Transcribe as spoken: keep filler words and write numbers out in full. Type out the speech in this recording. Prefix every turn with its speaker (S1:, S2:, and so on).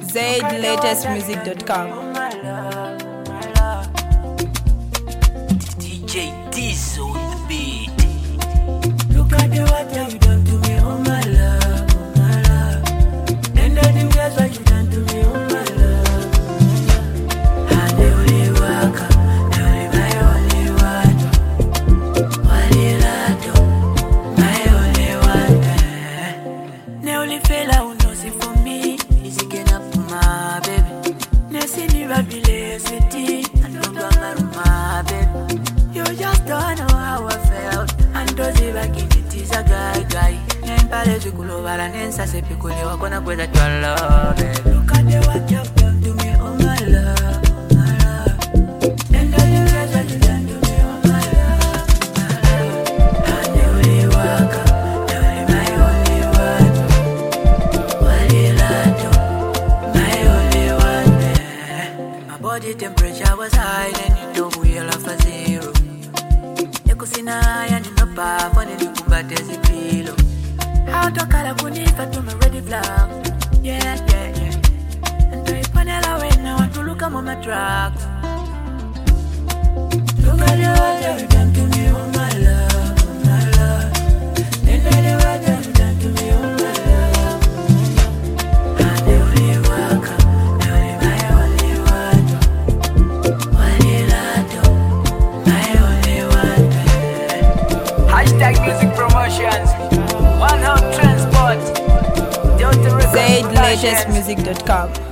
S1: zaid latest music dot com.
S2: D J Diz on the beat.
S3: Look at the water you done to me, oh my love, oh my love. And I think that's what you done to me, oh my love, oh my love. And they only walk up, they only my only one. Wali lato, my only one. They only fella who knows it for me. Easy get up my baby. Nesi ni babile city, and don't go my baby. You just don't know how I felt. And those back in it is a guy guy. Nempale zukulovala nensa sepikuli wakona kweza your love. Look at the what you've done to me, oh my love, oh my love. And all you guys what you done to me, oh my love, my love. And they only walk up, they only my only one. Wali lato, my only one. My body temperature was high, then you know we all for zero. Kusina ya ninopa fone nikumbate zipilo. How to kala kunifa to my ready flag. Yeah, yeah, yeah. And I panela when I want to look at my tracks. Look at the water you done to me, oh my love, oh my love. Look at the water you done to me, oh my love, oh my love. And they only walk up, they only my only one. Wali lato, my only one.
S2: Hashtag music promotions. One home transport.
S1: zaid latest music dot com.